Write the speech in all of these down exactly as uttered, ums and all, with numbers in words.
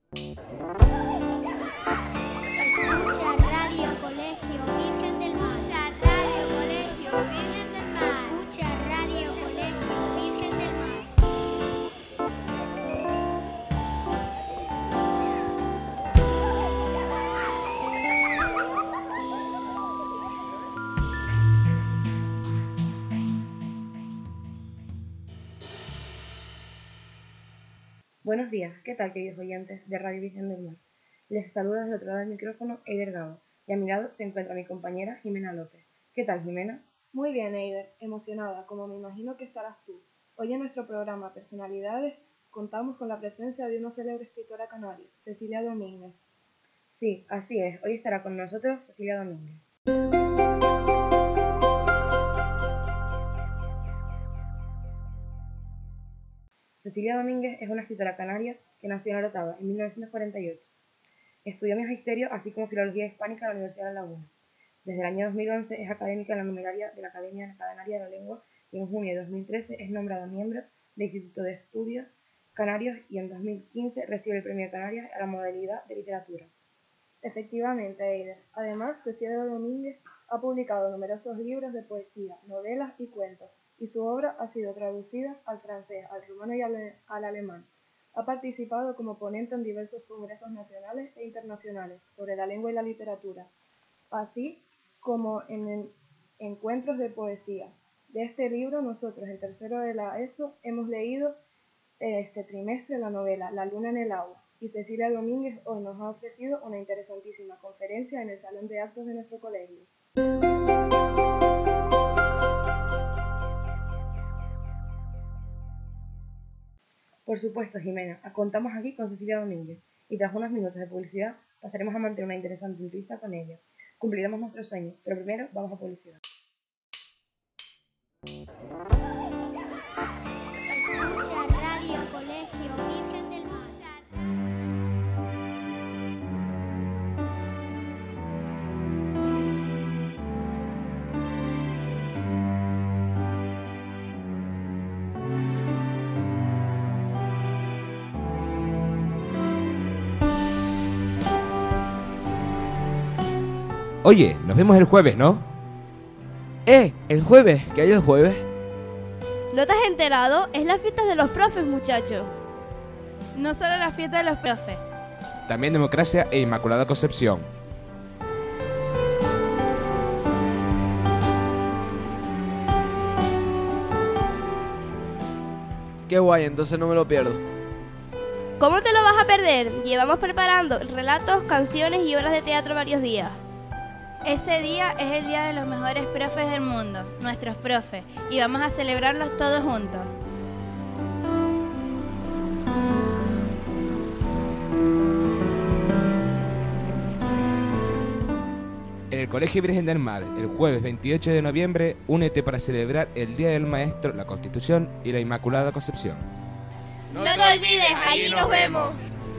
Escucha Radio Colegio Virgen del Mar. Escucha Radio Colegio Virgen del Mar. Escucha Radio Colegio Virgen del Mar. Buenos días, ¿qué tal, queridos oyentes de Radio Virgen del Mar? Les saluda desde el otro lado del micrófono Eider Gago, y a mi lado se encuentra mi compañera Jimena López. ¿Qué tal, Jimena? Muy bien, Eider, emocionada, como me imagino que estarás tú. Hoy en nuestro programa Personalidades contamos con la presencia de una célebre escritora canaria, Cecilia Domínguez. Sí, así es, hoy estará con nosotros Cecilia Domínguez. Cecilia Domínguez es una escritora canaria que nació en Orotava en mil novecientos cuarenta y ocho. Estudió magisterio así como filología hispánica en la Universidad de La Laguna. Desde el año dos mil once es académica en la numeraria de la Academia Canaria de la Lengua y en junio de dos mil trece es nombrada miembro del Instituto de Estudios Canarios y en dos mil quince recibe el Premio Canarias a la modalidad de literatura. Efectivamente, Eider. Además, Cecilia Domínguez ha publicado numerosos libros de poesía, novelas y cuentos, y su obra ha sido traducida al francés, al rumano y al, al alemán. Ha participado como ponente en diversos congresos nacionales e internacionales sobre la lengua y la literatura, así como en, en encuentros de poesía. De este libro, nosotros, el tercero de la ESO, hemos leído este trimestre la novela La luna en el agua, y Cecilia Domínguez hoy nos ha ofrecido una interesantísima conferencia en el salón de actos de nuestro colegio. Por supuesto, Jimena, contamos aquí con Cecilia Domínguez y tras unos minutos de publicidad pasaremos a mantener una interesante entrevista con ella. Cumpliremos nuestros sueños, pero primero vamos a publicidad. Escucha Radio Colegio Virgen del Mar. Oye, nos vemos el jueves, ¿no? ¡Eh! ¿El jueves? ¿Qué hay el jueves? ¿No te has enterado? Es la fiesta de los profes, muchachos. No solo la fiesta de los profes. También democracia e Inmaculada Concepción. Qué guay, entonces no me lo pierdo. ¿Cómo te lo vas a perder? Llevamos preparando relatos, canciones y obras de teatro varios días. Ese día es el día de los mejores profes del mundo, nuestros profes, y vamos a celebrarlos todos juntos. En el Colegio Virgen del Mar, el jueves veintiocho de noviembre, únete para celebrar el Día del Maestro, la Constitución y la Inmaculada Concepción. ¡No te olvides! ¡Allí nos vemos!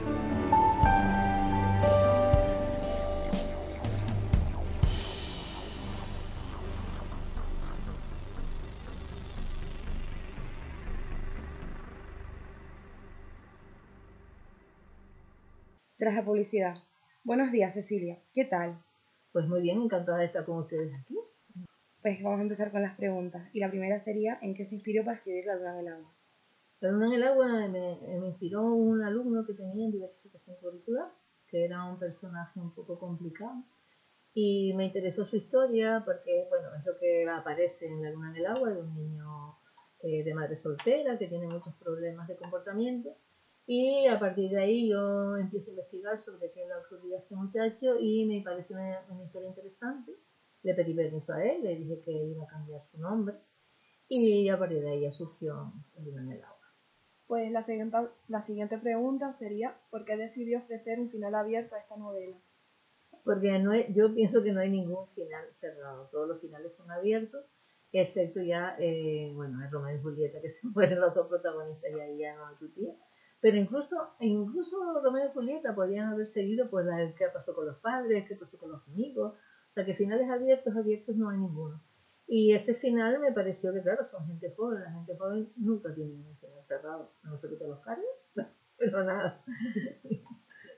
Tras la publicidad. Buenos días, Cecilia. ¿Qué tal? Pues muy bien, encantada de estar con ustedes aquí. Pues vamos a empezar con las preguntas. Y la primera sería, ¿en qué se inspiró para escribir La luna en el agua? La luna en el agua me, me inspiró un alumno que tenía en diversificación curricular, que era un personaje un poco complicado. Y me interesó su historia porque, bueno, es lo que aparece en La luna en el agua, de un niño eh, de madre soltera que tiene muchos problemas de comportamiento. Y a partir de ahí yo empiezo a investigar sobre qué le ocurría a este muchacho y me pareció una, una historia interesante. Le pedí permiso a él, le dije que iba a cambiar su nombre y a partir de ahí ya surgió La luna en el agua. Pues la siguiente, la siguiente pregunta sería, ¿por qué decidió ofrecer un final abierto a esta novela? Porque no hay, yo pienso que no hay ningún final cerrado, todos los finales son abiertos, excepto ya, eh, bueno, es Romeo y Julieta, que se mueren los dos protagonistas y ahí ya no hay tutía. Pero incluso, incluso Romeo y Julieta podrían haber seguido pues la, qué pasó con los padres, qué pasó con los amigos, o sea que finales abiertos, abiertos no hay ninguno. Y este final me pareció que, claro, son gente joven, la gente joven nunca tiene un final cerrado, a no ser que te los cargues, pero nada.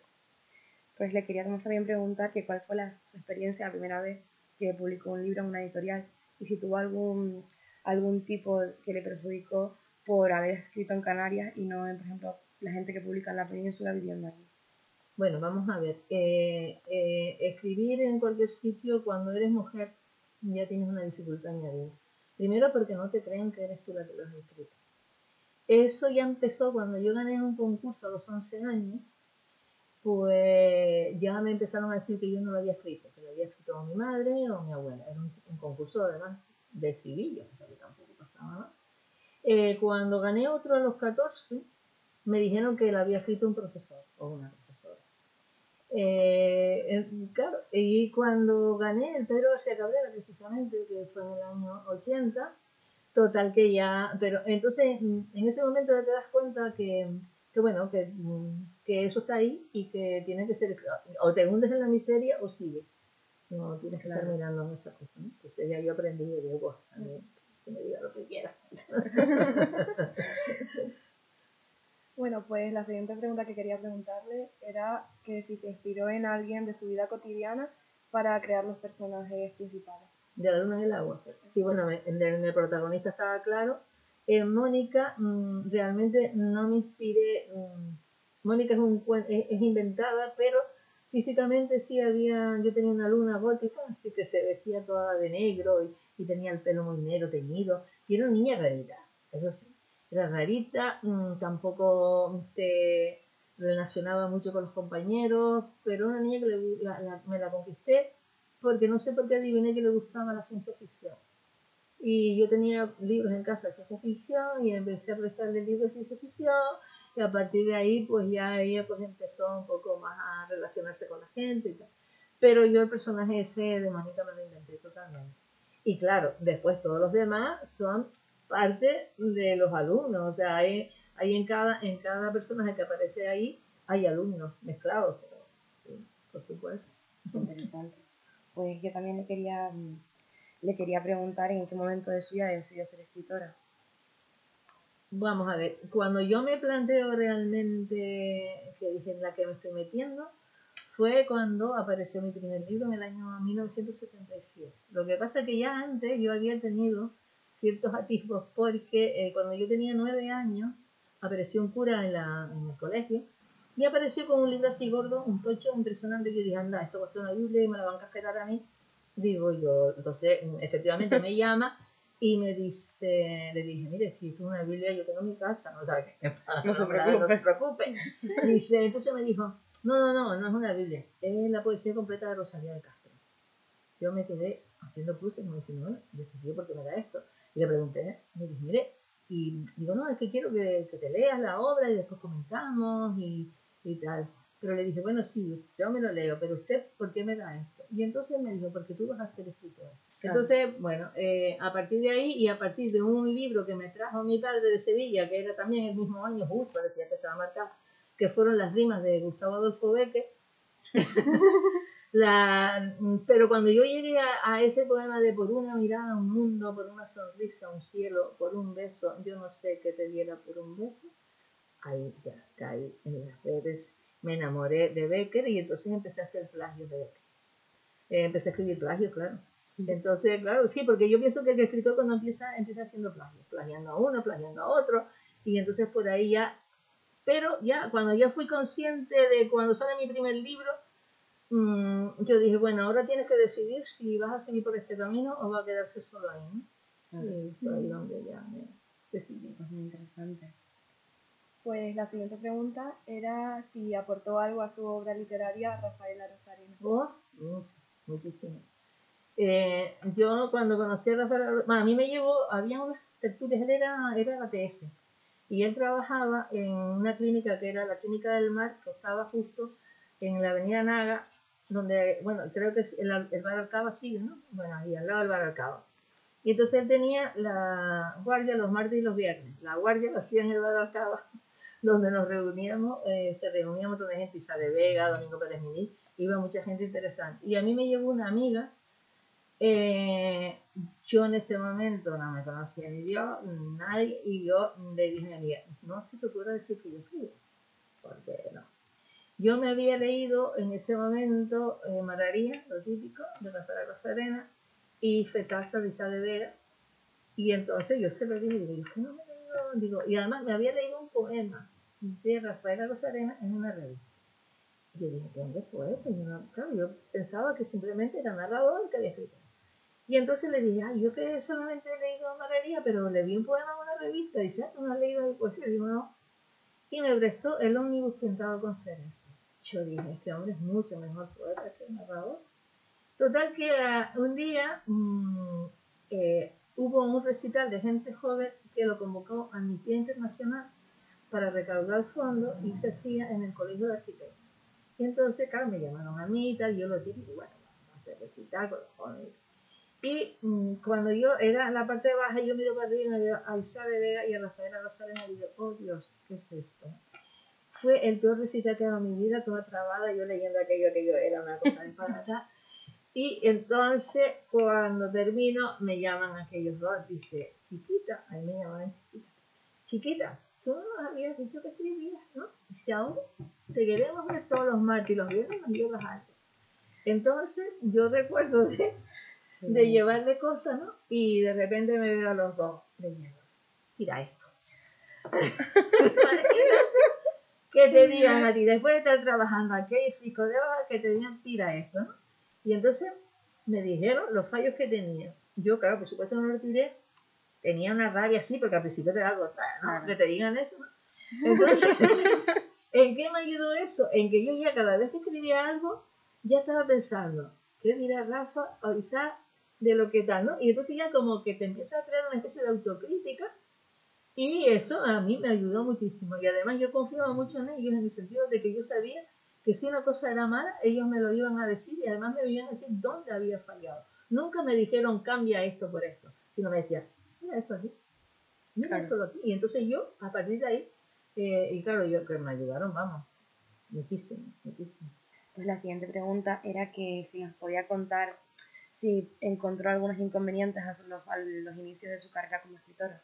pues le quería también preguntar que cuál fue la, su experiencia la primera vez que publicó un libro en una editorial y si tuvo algún, algún tipo que le perjudicó por haber escrito en Canarias y no en, por ejemplo, la gente que publica en la península viviendo allí. Bueno, vamos a ver. Eh, eh, escribir en cualquier sitio cuando eres mujer ya tienes una dificultad añadida. Primero porque no te creen que eres tú la que lo has escrito. Eso ya empezó cuando yo gané un concurso a los once años, pues ya me empezaron a decir que yo no lo había escrito, que lo había escrito mi madre o mi abuela. Era un, un concurso además de estribillos, o sea que tampoco pasaba nada. Eh, cuando gané otro a los catorce, me dijeron que lo había escrito un profesor o una profesora. Eh, claro, y cuando gané el Pedro García Cabrera, precisamente, que fue en el año ochenta, total que ya, pero entonces en ese momento te das cuenta que, que bueno, que, que eso está ahí y que tiene que ser, o te hundes en la miseria o sigues. No tienes que estar mirando en esas cosas, ¿no? Entonces ya yo aprendí y digo, pues, a mí, que me diga lo que quiera. Bueno, pues la siguiente pregunta que quería preguntarle era que si se inspiró en alguien de su vida cotidiana para crear los personajes principales. De la luna en el agua. Sí, bueno, en el, en el protagonista estaba claro. En Mónica mmm, realmente no me inspiré. Mmm, Mónica es, un, es, es inventada, pero físicamente sí había, yo tenía una luna gótica, así que se vestía toda de negro y, y tenía el pelo muy negro, teñido, y era una niña rarita, eso sí, era rarita, mmm, tampoco se relacionaba mucho con los compañeros, pero una niña que le, la, la, me la conquisté porque no sé por qué adiviné que le gustaba la ciencia ficción. Y yo tenía libros en casa de ciencia ficción y empecé a prestarle libros de ciencia ficción y a partir de ahí pues ya ella pues empezó un poco más a relacionarse con la gente y tal. Pero yo el personaje ese de Mónica me lo inventé totalmente. Y claro, después todos los demás son parte de los alumnos, o sea, hay, hay en, cada, en cada personaje que aparece ahí hay alumnos mezclados, pero sí, por supuesto. Interesante. Pues yo también le quería, le quería preguntar en qué momento de su vida decidió ser escritora. Vamos a ver, cuando yo me planteo realmente que dije en la que me estoy metiendo, fue cuando apareció mi primer libro en el año mil novecientos setenta y siete. Lo que pasa es que ya antes yo había tenido ciertos atisbos porque eh, cuando yo tenía nueve años apareció un cura en, la, en el colegio y apareció con un libro así gordo, un tocho impresionante, que yo dije, anda, esto va a ser una Biblia y me la van a casquetar a mí. Digo yo, entonces efectivamente me llama y me dice, le dije, mire, si esto es una Biblia, yo tengo mi casa, no, ¿sabes? No se preocupe. No se preocupe. Dice, entonces me dijo, no, no, no, no es una Biblia, es la poesía completa de Rosalía de Castro. Yo me quedé haciendo cruces, me diciendo, bueno, yo ¿por qué me da esto? Y le pregunté, me dije, mire, y digo, no, es que quiero que, que te leas la obra y después comentamos y, y tal. Pero le dije, bueno, sí, yo me lo leo, pero usted, ¿por qué me da esto? Y entonces me dijo, porque tú vas a ser escritora. Claro. Entonces, bueno, eh, a partir de ahí y a partir de un libro que me trajo mi padre de Sevilla, que era también el mismo año, justo, parecía que estaba marcado, que fueron las rimas de Gustavo Adolfo Bécquer. La, pero cuando yo llegué a, a ese poema de por una mirada un mundo, por una sonrisa un cielo, por un beso, yo no sé qué te diera por un beso, ahí ya caí en las redes, me enamoré de Bécquer y entonces empecé a hacer plagios de Bécquer. Eh, empecé a escribir plagios, claro. Entonces, claro, sí, porque yo pienso que el escritor cuando empieza, empieza haciendo plagios, plagiando a uno, plagiando a otro, y entonces por ahí ya, pero ya cuando ya fui consciente de cuando sale mi primer libro, mmm, yo dije, bueno, ahora tienes que decidir si vas a seguir por este camino o va a quedarse solo ahí, ¿no? Ah. Y fue ahí donde ya me decidí. Es muy interesante. Pues la siguiente pregunta era si aportó algo a su obra literaria Rafaela Rosarina. Oh, mucho, muchísimo. Eh, yo cuando conocí a Rafael, bueno, a mí me llevó, había unas tertulias, él era, era A T S y él trabajaba en una clínica que era la Clínica del Mar, que estaba justo en la avenida Naga, donde, bueno, creo que el, el Bar Alcaba sigue, ¿no? Bueno, ahí al lado del Bar Alcaba. Y entonces él tenía la guardia los martes y los viernes. La guardia lo hacía en el Bar Alcaba, donde nos reuníamos, eh, se reunía un montón de gente, Isa de Vega, Domingo Pérez Milí, iba mucha gente interesante. Y a mí me llevó una amiga. Eh, yo en ese momento no me conocía ni Dios, nadie, y yo le dije a mi amiga, no se te ocurra decir que yo escribo, porque no. Yo me había leído en ese momento eh, Mararía, lo típico, de Rafael Rosarena, y Fecasa de Isa de Vera, y entonces yo se lo dije, digo, yo que no me he leído, digo, y además me había leído un poema de Rafael Rosarena en una revista. Y yo dije, ¿qué hombre fue? Pues yo, no, claro, yo pensaba que simplemente era narrador que había escrito. Y entonces le dije, ay, yo que solamente he leído Mararía, pero le vi un poema en una revista, y dice, ah, ¿tú no has leído mi poesía? Digo, no. Y me prestó El ómnibus pintado con cerezo. Yo dije, este hombre es mucho mejor poeta que narrador. Total que uh, un día mmm, eh, hubo un recital de gente joven que lo convocó a Amnistía Internacional para recaudar fondos y se hacía en el Colegio de Arquitectos. Y entonces, claro, me llamaron a mí y tal, yo lo típico, bueno, vamos a hacer recital con los jóvenes. Y mmm, cuando yo era en la parte baja, yo miro para arriba y me veo a Isa de Vega y a Rafael Rosarena y digo, oh Dios, ¿qué es esto? Fue el peor recital que he dado en mi vida, toda trabada, yo leyendo aquello, aquello era una cosa disparata. Y entonces, cuando termino, me llaman aquellos dos, dice, chiquita, ahí me llamaban chiquita, chiquita, tú no nos habías dicho que escribías, ¿no? Dice, ahora te queremos ver todos los martes y los viernes nos llevas algo. Entonces, yo recuerdo de, de llevarle cosas, ¿no? Y de repente me veo a los dos leyendo, tira esto. Que te digan a ti, después de estar trabajando aquí, fico de hoja, que te digan, tira esto, ¿no? Y entonces me dijeron los fallos que tenía. Yo, claro, por supuesto no lo tiré. Tenía una rabia así, porque al principio te da cosa, ¿no? Claro. Que te digan eso, ¿no? Entonces, ¿en qué me ayudó eso? En que yo ya cada vez que escribía algo, ya estaba pensando, ¿qué dirá Rafa o Isa de lo que tal, ¿no? Y entonces ya como que te empiezas a crear una especie de autocrítica. Y eso a mí me ayudó muchísimo. Y además yo confiaba mucho en ellos, en el sentido de que yo sabía que si una cosa era mala, ellos me lo iban a decir y además me iban a decir dónde había fallado. Nunca me dijeron, cambia esto por esto, sino me decían, mira esto aquí, mira claro. esto aquí. Y entonces yo, a partir de ahí, eh, y claro, yo que me ayudaron, vamos, muchísimo, muchísimo. Pues la siguiente pregunta era que si nos podía contar si encontró algunos inconvenientes a los, a los inicios de su carrera como escritora.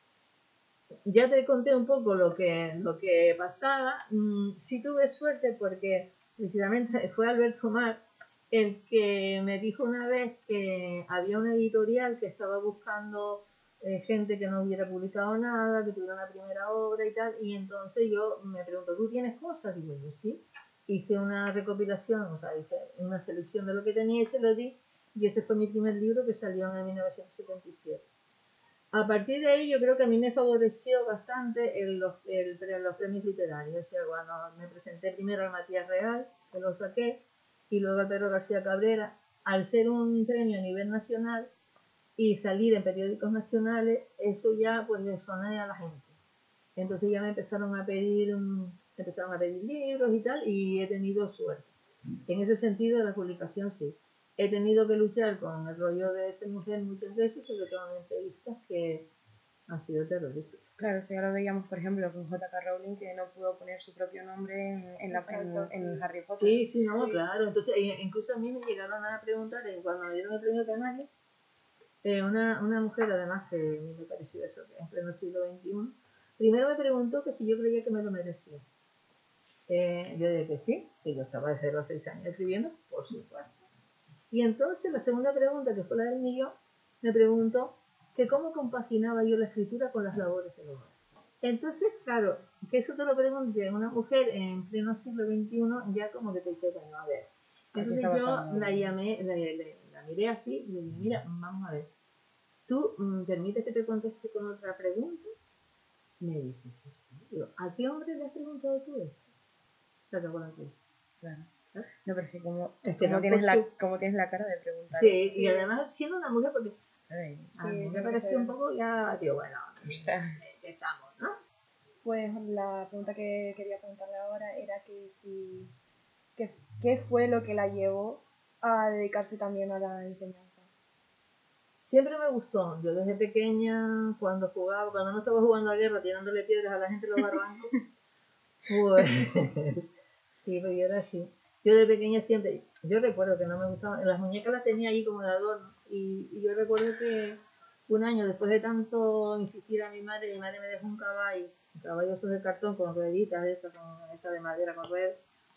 Ya te conté un poco lo que, lo que pasaba. Mm, sí tuve suerte porque precisamente fue Alberto Mar el que me dijo una vez que había una editorial que estaba buscando eh, gente que no hubiera publicado nada, que tuviera una primera obra y tal, y entonces yo me pregunto, ¿tú tienes cosas? Digo yo, sí. Hice una recopilación, o sea, hice una selección de lo que tenía y se lo di, y ese fue mi primer libro que salió en mil novecientos setenta y siete. A partir de ahí yo creo que a mí me favoreció bastante el, los, el, los premios literarios. O sea, bueno, me presenté primero al Matías Real, que lo saqué, y luego al Pedro García Cabrera. Al ser un premio a nivel nacional y salir en periódicos nacionales, eso ya pues le sonaba a la gente. Entonces ya me empezaron a pedir, um, empezaron a pedir libros y tal, y he tenido suerte. En ese sentido, la publicación sí. He tenido que luchar con el rollo de ser mujer muchas veces, sobre todo en entrevistas que han sido terroríficas. Claro, esto ya lo veíamos, por ejemplo, con J K Rowling, que no pudo poner su propio nombre en, en, la, en, en Harry Potter. Sí, sí, no, sí. Claro. Entonces, incluso a mí me llegaron a preguntar, cuando me dieron el premio Canario, eh, una, una mujer, además, que a mí me pareció eso, que en pleno siglo veintiuno, primero me preguntó que si yo creía que me lo merecía. Eh, yo dije que sí, que yo estaba desde los seis años escribiendo, por supuesto. Y entonces la segunda pregunta, que fue la del millón, me preguntó que cómo compaginaba yo la escritura con las labores del hogar. Entonces, claro, que eso te lo pregunté a una mujer en pleno siglo veintiuno, ya como que te dice, bueno, a ver. Entonces yo la llamé, la, la, la miré así y le dije, mira, vamos a ver, ¿tú mm, permites que te conteste con otra pregunta? Me dice, sí, sí. Digo, ¿a qué hombre le has preguntado tú esto? Se acabó la pregunta. Claro. No, pero es que como, es que como, no tienes la, su... como tienes la cara de preguntar. Sí, y además siendo una mujer, porque Ay, a mí sí, me pareció un poco ya, tío, bueno, o sea, estamos, ¿no? Pues la pregunta que quería preguntarle ahora era que si, que, ¿qué fue lo que la llevó a dedicarse también a la enseñanza? Siempre me gustó. Yo desde pequeña, cuando jugaba, cuando no estaba jugando a guerra, tirándole piedras a la gente en los barrancos, pues sí, pero yo era así. Yo de pequeña siempre, yo recuerdo que no me gustaban, las muñecas las tenía ahí como de adorno, y, y yo recuerdo que un año después de tanto insistir a mi madre, mi madre me dejó un caballo, un caballo de cartón con rueditas, esa, con esa de madera con ruedas,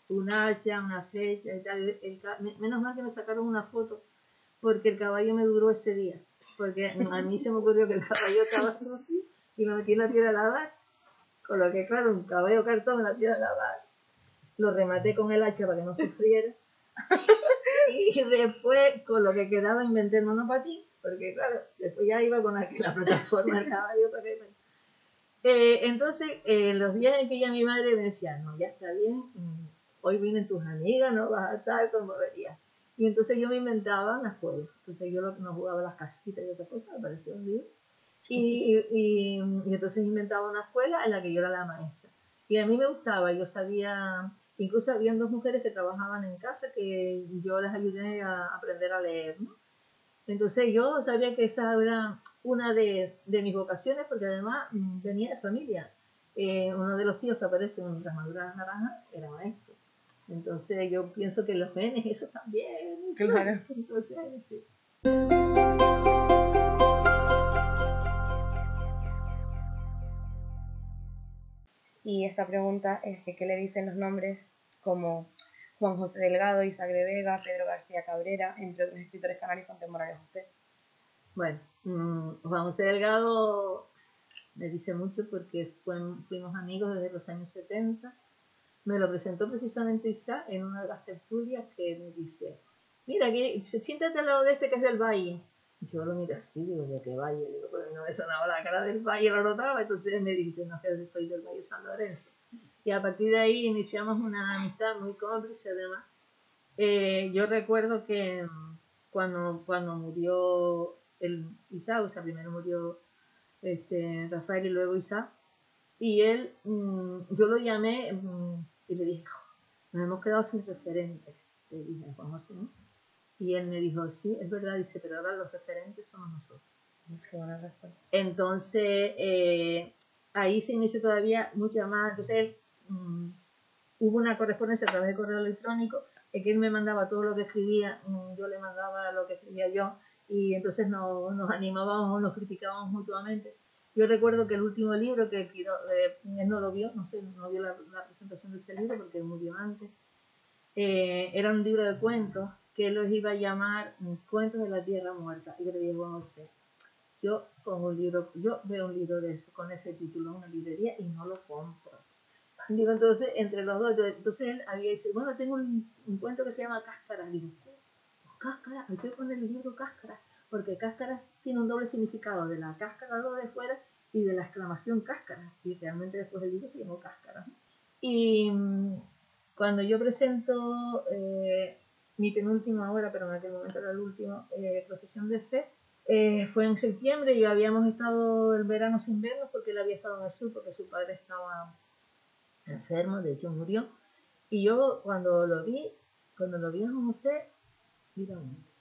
un hacha, una flecha y tal. El, el, menos mal que me sacaron una foto porque el caballo me duró ese día. Porque a mí se me ocurrió que el caballo estaba sucio y me metí en la tierra a lavar. Con lo que, claro, un caballo cartón en la tierra a lavar. Lo rematé con el hacha para que no sufriera. Y después, con lo que quedaba, inventé el monopatín. Porque, claro, después ya iba con la, la plataforma del caballo para que... Eh, entonces, eh, los días en que ya mi madre me decía, no, ya está bien, hoy vienen tus amigas, no vas a estar como verías. Y entonces yo me inventaba una escuela. Entonces yo no jugaba las casitas y esas cosas, me parecía un libro. Y, y, y entonces inventaba una escuela en la que yo era la maestra. Y a mí me gustaba, yo sabía, incluso había dos mujeres que trabajaban en casa que yo les ayudé a aprender a leer, ¿no? Entonces yo sabía que esa era una de, de mis vocaciones porque además venía de familia. Eh, uno de los tíos que aparece en las maduras naranjas era maestro. Entonces yo pienso que los genes, eso también. Claro. Entonces, sí. Y esta pregunta es que ¿qué le dicen los nombres como Juan José Delgado, Isaac de Vega, Pedro García Cabrera, entre otros escritores canarios contemporáneos a usted? Bueno, mmm, Juan José Delgado me dice mucho porque fue, fuimos amigos desde los años setenta. Me lo presentó precisamente Isaac en una de las tertulias que me dice, mira, que, siéntate al lado de este que es del Valle. Y yo lo miro así, digo, ¿de qué Valle? Digo, pero no me sonaba la cara del Valle, lo notaba. Entonces él me dice, no, que soy del Valle San Lorenzo. Y a partir de ahí iniciamos una amistad muy cómplice, además. Eh, yo recuerdo que cuando, cuando murió el Isaac, o sea, primero murió este, Rafael y luego Isaac, y él, mmm, yo lo llamé mmm, y le dije, nos hemos quedado sin referentes, le dije a Juan José, ¿no? Y él me dijo, sí, es verdad, dice, pero ahora los referentes somos nosotros. Qué buena respuesta. Entonces, eh, ahí se inició todavía mucho más, entonces él, mmm, hubo una correspondencia a través de correo electrónico, en que él me mandaba todo lo que escribía, mmm, yo le mandaba lo que escribía yo, y entonces nos, nos animábamos, nos criticábamos mutuamente. Yo recuerdo que el último libro que eh, él no lo vio, no sé, no vio la, la presentación de ese libro porque murió antes, eh, era un libro de cuentos que él los iba a llamar Cuentos de la Tierra Muerta. Y yo le dije, bueno, no sé, yo pongo un libro, yo veo un libro de ese, con ese título en una librería y no lo compro. Digo, entonces, entre los dos, entonces él había dicho, bueno, tengo un, un cuento que se llama Cáscara. Digo, Cáscara, hay que poner el libro Cáscara, porque cáscara tiene un doble significado, de la cáscara de fuera y de la exclamación cáscara, y realmente después el libro se llamó Cáscara. Y mmm, cuando yo presento eh, mi penúltima obra, pero en aquel momento era el último, eh, Profesión de Fe, eh, fue en septiembre y habíamos estado el verano sin vernos porque él había estado en el sur, porque su padre estaba enfermo, de hecho murió, y yo cuando lo vi, cuando lo vi a José, mira,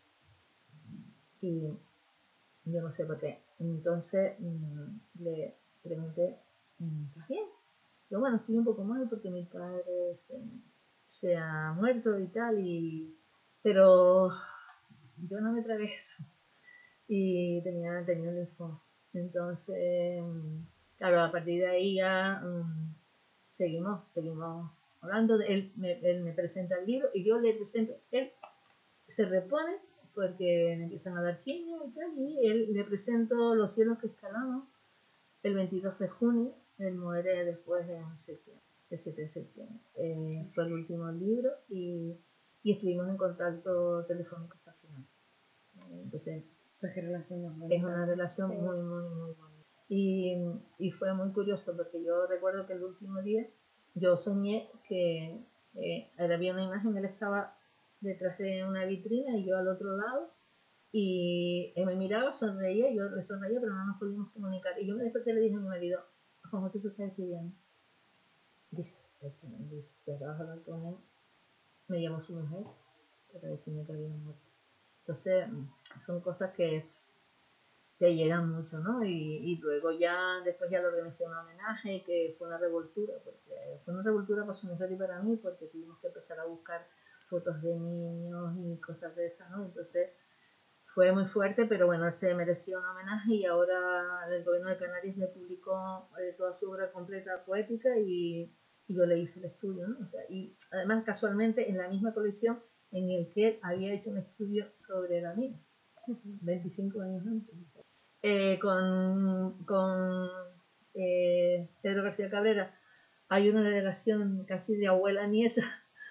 y yo no sé por qué. Entonces mmm, le pregunté, ¿estás bien? Yo, bueno, estoy un poco mal porque mi padre se, se ha muerto y tal, y, pero yo no me tragué eso. Y tenía, tenía un linfoma. Entonces, claro, a partir de ahí ya mmm, seguimos, seguimos hablando. De, él, me, él me presenta el libro y yo le presento, él se repone porque me empiezan a dar quimio y tal, y él, le presento Los cielos que escalamos el veintidós de junio, él muere después de septiembre, el siete de septiembre. Eh, fue el último libro y, y estuvimos en contacto telefónico hasta el final. Eh, entonces, pues qué relación más bonita. Es una relación sí. muy, muy, muy bonita. Y, y fue muy curioso porque yo recuerdo que el último día yo soñé que eh, había una imagen, él estaba detrás de una vitrina y yo al otro lado, y él me miraba, sonreía, yo le sonreía, pero no nos podíamos comunicar. Y yo me desperté y le dije a mi marido, Juan José se está escribiendo. Dice, dice, se va a hablar con él. Me llamó su mujer para decirme que había muerto. Entonces, son cosas que te llegan mucho, ¿no? Y, y luego ya, después ya le organizé un homenaje, que fue una revoltura, porque fue una revoltura para su mujer y para mí, porque tuvimos que empezar a buscar fotos de niños y cosas de esas, ¿no? Entonces fue muy fuerte, pero bueno, él se merecía un homenaje y ahora el gobierno de Canarias le publicó eh, toda su obra completa poética y, y yo le hice el estudio, ¿no? O sea, y además casualmente en la misma colección en el que él había hecho un estudio sobre la mina, veinticinco años antes. Eh, con con eh, Pedro García Cabrera hay una relación casi de abuela nieta,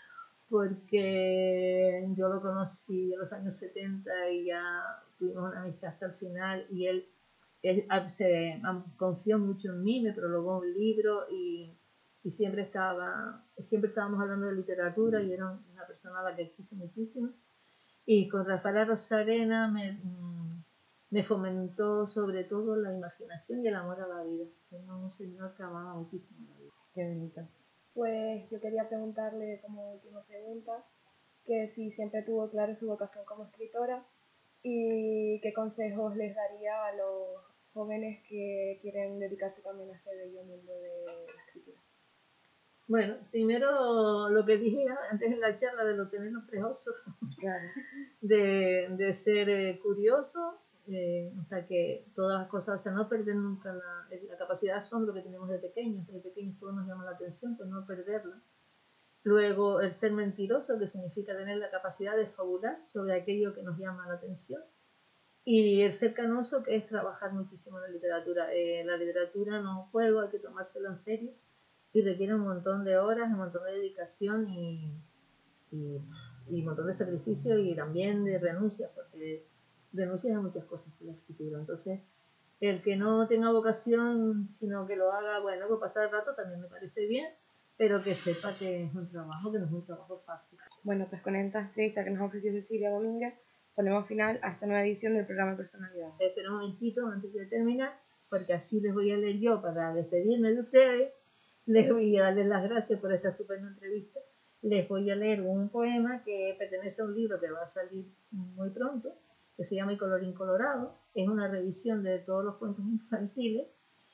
porque yo lo conocí en los años setenta y ya tuvimos una amistad hasta el final, y él, él se confió mucho en mí, me prologó un libro y, y siempre estaba siempre estábamos hablando de literatura, y era una persona a la que quiso muchísimo. Y con Rafaela Rosarena me, me fomentó sobre todo la imaginación y el amor a la vida. Era un señor que amaba muchísimo la vida. Qué bonito. Pues yo quería preguntarle como última pregunta que si siempre tuvo claro su vocación como escritora y qué consejos les daría a los jóvenes que quieren dedicarse también a este bello mundo de la escritura. Bueno, primero lo que dije antes en la charla de lo tener los tres osos, Claro. de, de ser eh, curioso, eh, o sea que todas las cosas, o sea, no perder nunca la, la capacidad de asombro que tenemos de pequeños, de pequeños todo nos llama la atención, pues no perderla. Luego el ser mentiroso, que significa tener la capacidad de fabular sobre aquello que nos llama la atención. Y el ser canoso, que es trabajar muchísimo en la literatura. Eh, la literatura no es un juego, hay que tomárselo en serio y requiere un montón de horas, un montón de dedicación y, y, y un montón de sacrificio y también de renuncias, porque renuncias a muchas cosas por la escritura. Entonces, el que no tenga vocación, sino que lo haga, bueno, pues pasar el rato también me parece bien, pero que sepa que es un trabajo, que no es un trabajo fácil. Bueno, pues con esta entrevista que nos ofreció Cecilia Domínguez, ponemos final a esta nueva edición del programa Personalidad. Espera un momentito antes de terminar, porque así les voy a leer yo para despedirme de ustedes. Les voy a darles las gracias por esta estupenda entrevista. Les voy a leer un poema que pertenece a un libro que va a salir muy pronto, que se llama El colorín colorado. Es una revisión de todos los cuentos infantiles.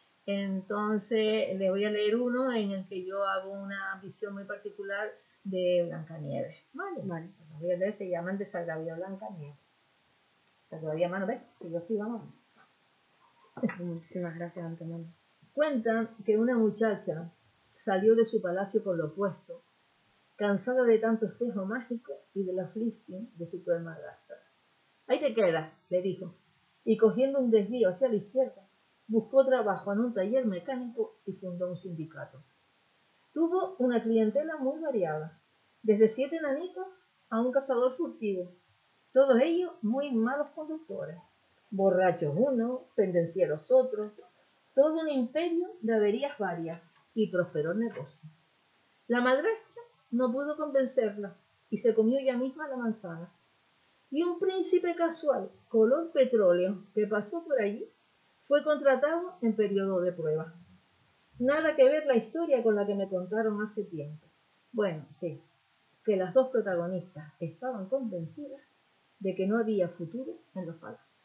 Entonces les voy a leer uno en el que yo hago una visión muy particular de Blancanieves. Vale, vale. Los voy a leer, se llama El desagravio de Blancanieves. Está todavía a mano, ¿ves? Que yo escribo a mano. Muchísimas gracias, antemano. Cuentan que una muchacha salió de su palacio con lo opuesto, cansada de tanto espejo mágico y de la flisting de su cruel madrastra. «Ahí te quedas», le dijo, y cogiendo un desvío hacia la izquierda, buscó trabajo en un taller mecánico y fundó un sindicato. Tuvo una clientela muy variada, desde siete enanitos a un cazador furtivo, todos ellos muy malos conductores, borrachos unos, pendencieros otros, todo un imperio de averías varias, y prosperó el negocio. La madrastra no pudo convencerla y se comió ella misma la manzana. Y un príncipe casual, color petróleo, que pasó por allí, fue contratado en periodo de prueba. Nada que ver la historia con la que me contaron hace tiempo. Bueno, sí, que las dos protagonistas estaban convencidas de que no había futuro en los palacios.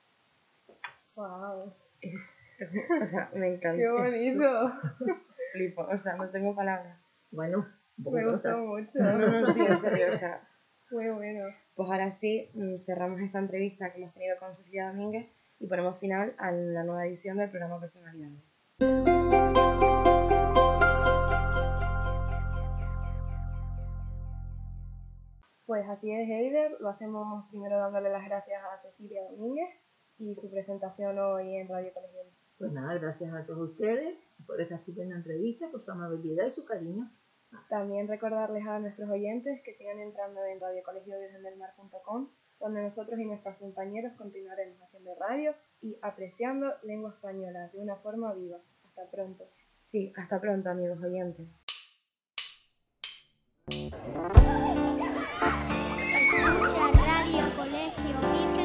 ¡Wow! Es, o sea, me encanta. ¡Qué bonito! Flipo, o sea, no tengo palabras. Bueno, me gustó mucho. No, no, no, sí, en serio, o sea. Muy bueno. Pues ahora sí, cerramos esta entrevista que hemos tenido con Cecilia Domínguez y ponemos final a la nueva edición del programa Personalidades. Pues así es, Heider. Lo hacemos primero dándole las gracias a Cecilia Domínguez y su presentación hoy en Radio Colegio. Pues nada, gracias a todos ustedes por esta estupenda entrevista, por su amabilidad y su cariño. También recordarles a nuestros oyentes que sigan entrando en radio colegio virgen del mar punto com, donde nosotros y nuestros compañeros continuaremos haciendo radio y apreciando lengua española de una forma viva. Hasta pronto. Sí, hasta pronto, amigos oyentes. Escucha Radio Colegio Virgen